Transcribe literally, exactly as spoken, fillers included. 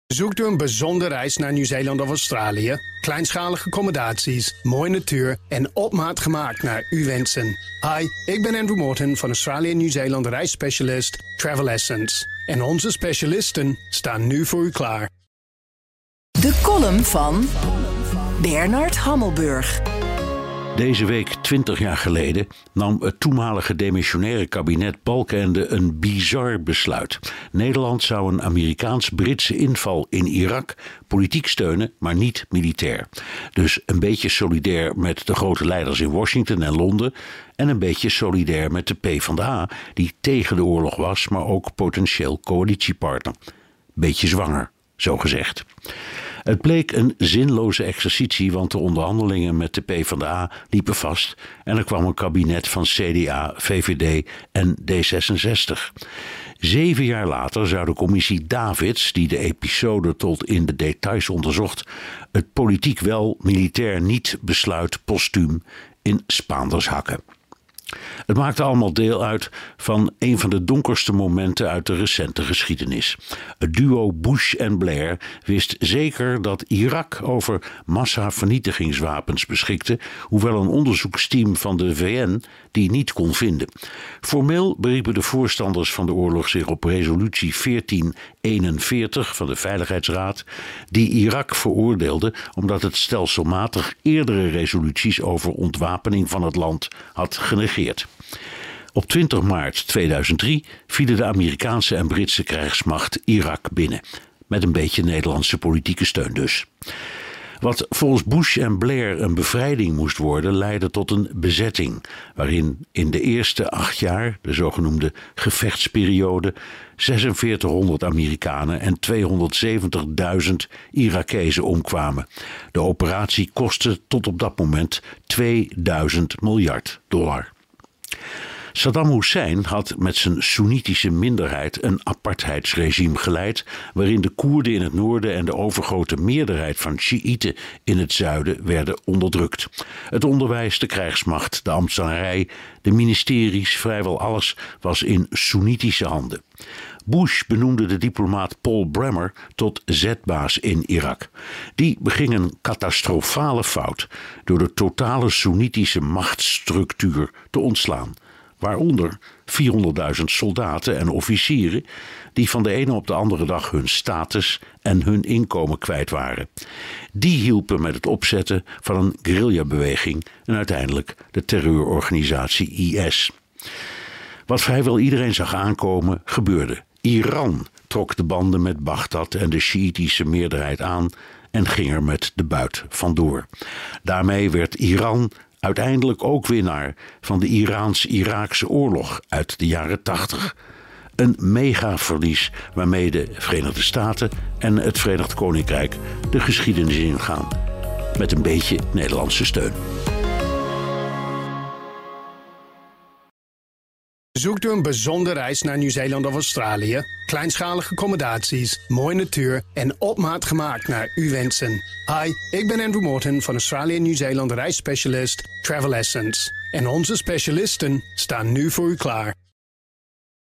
Zoekt u een bijzondere reis naar Nieuw-Zeeland of Australië? Kleinschalige accommodaties, mooie natuur en op maat gemaakt naar uw wensen. Hi, ik ben Andrew Morton van Australië en Nieuw-Zeeland reisspecialist Travel Essence. En onze specialisten staan nu voor u klaar. De column van Bernard Hammelburg. Deze week, twintig jaar geleden, nam het toenmalige demissionaire kabinet Balkenende een bizar besluit. Nederland zou een Amerikaans-Britse inval in Irak politiek steunen, maar niet militair. Dus een beetje solidair met de grote leiders in Washington en Londen en een beetje solidair met de PvdA, die tegen de oorlog was, maar ook potentieel coalitiepartner. Beetje zwanger, zo gezegd. Het bleek een zinloze exercitie, want de onderhandelingen met de PvdA liepen vast en er kwam een kabinet van C D A, V V D en D zesenzestig. Zeven jaar later zou de commissie Davids, die de episode tot in de details onderzocht, het politiek wel, militair niet besluit postuum in Spaanders hakken. Het maakte allemaal deel uit van een van de donkerste momenten uit de recente geschiedenis. Het duo Bush en Blair wist zeker dat Irak over massavernietigingswapens beschikte, hoewel een onderzoeksteam van de V N die niet kon vinden. Formeel beriepen de voorstanders van de oorlog zich op resolutie veertien eenenveertig van de Veiligheidsraad, die Irak veroordeelde omdat het stelselmatig eerdere resoluties over ontwapening van het land had genegeerd. Op twintig maart tweeduizend drie vielen de Amerikaanse en Britse krijgsmacht Irak binnen. Met een beetje Nederlandse politieke steun dus. Wat volgens Bush en Blair een bevrijding moest worden, leidde tot een bezetting, waarin in de eerste acht jaar, de zogenoemde gevechtsperiode, zesenveertighonderd Amerikanen en tweehonderdzeventigduizend Irakezen omkwamen. De operatie kostte tot op dat moment tweeduizend miljard dollar. Saddam Hussein had met zijn Soenitische minderheid een apartheidsregime geleid, waarin de Koerden in het noorden en de overgrote meerderheid van Sjiïten in het zuiden werden onderdrukt. Het onderwijs, de krijgsmacht, de ambtenarij, de ministeries, vrijwel alles was in Soenitische handen. Bush benoemde de diplomaat Paul Bremer tot zetbaas in Irak. Die beging een catastrofale fout door de totale Soenitische machtsstructuur te ontslaan. Waaronder vierhonderdduizend soldaten en officieren die van de ene op de andere dag hun status en hun inkomen kwijt waren. Die hielpen met het opzetten van een guerrillabeweging en uiteindelijk de terreurorganisatie I S. Wat vrijwel iedereen zag aankomen, gebeurde. Iran trok de banden met Bagdad en de Sjiïtische meerderheid aan en ging er met de buit vandoor. Daarmee werd Iran uiteindelijk ook winnaar van de Iraans-Iraakse oorlog uit de jaren tachtig. Een megaverlies waarmee de Verenigde Staten en het Verenigd Koninkrijk de geschiedenis ingaan. Met een beetje Nederlandse steun. Zoekt u een bijzondere reis naar Nieuw-Zeeland of Australië? Kleinschalige accommodaties, mooie natuur en op maat gemaakt naar uw wensen. Hi, ik ben Andrew Morton van Australië en Nieuw-Zeeland reisspecialist Travel Essence. En onze specialisten staan nu voor u klaar.